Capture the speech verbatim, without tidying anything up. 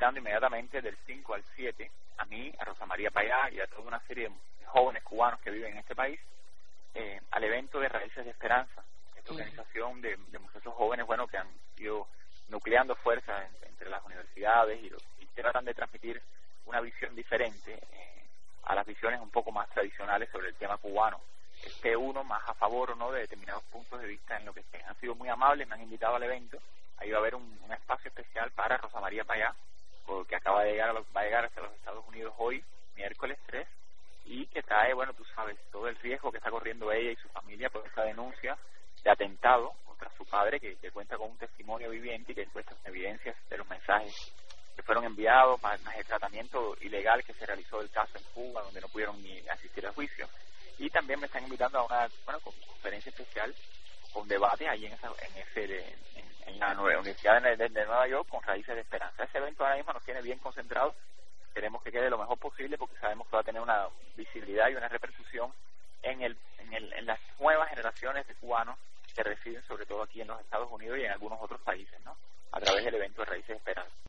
invitando inmediatamente del cinco al siete a mí, a Rosa María Payá y a toda una serie de jóvenes cubanos que viven en este país eh, al evento de Raíces de Esperanza, esta organización de, de muchachos jóvenes, bueno, que han ido nucleando fuerzas en, entre las universidades y, y tratan de transmitir una visión diferente eh, a las visiones un poco más tradicionales sobre el tema cubano. Esté uno más a favor o no de determinados puntos de vista en lo que estén. Han sido muy amables, me han invitado al evento. Ahí va a haber un, un espacio especial para Rosa María Payá, que acaba de llegar, a los, va a llegar hacia los Estados Unidos hoy, miércoles tres, y que trae, bueno, tú sabes, todo el riesgo que está corriendo ella y su familia por esa denuncia de atentado contra su padre, que, que cuenta con un testimonio viviente y que encuentra evidencias de los mensajes que fueron enviados, más, más el tratamiento ilegal que se realizó del caso en Cuba, donde no pudieron ni asistir al juicio. Y también me están invitando a una, bueno, conferencia especial con debate ahí en esa, en ese de, en, en la Universidad de, de, de Nueva York con Raíces de Esperanza. Ese evento ahora mismo nos tiene bien concentrados. Queremos que quede lo mejor posible porque sabemos que va a tener una visibilidad y una repercusión en el, en el en las nuevas generaciones de cubanos que residen sobre todo aquí en los Estados Unidos y en algunos otros países, ¿no? A través del evento de Raíces de Esperanza.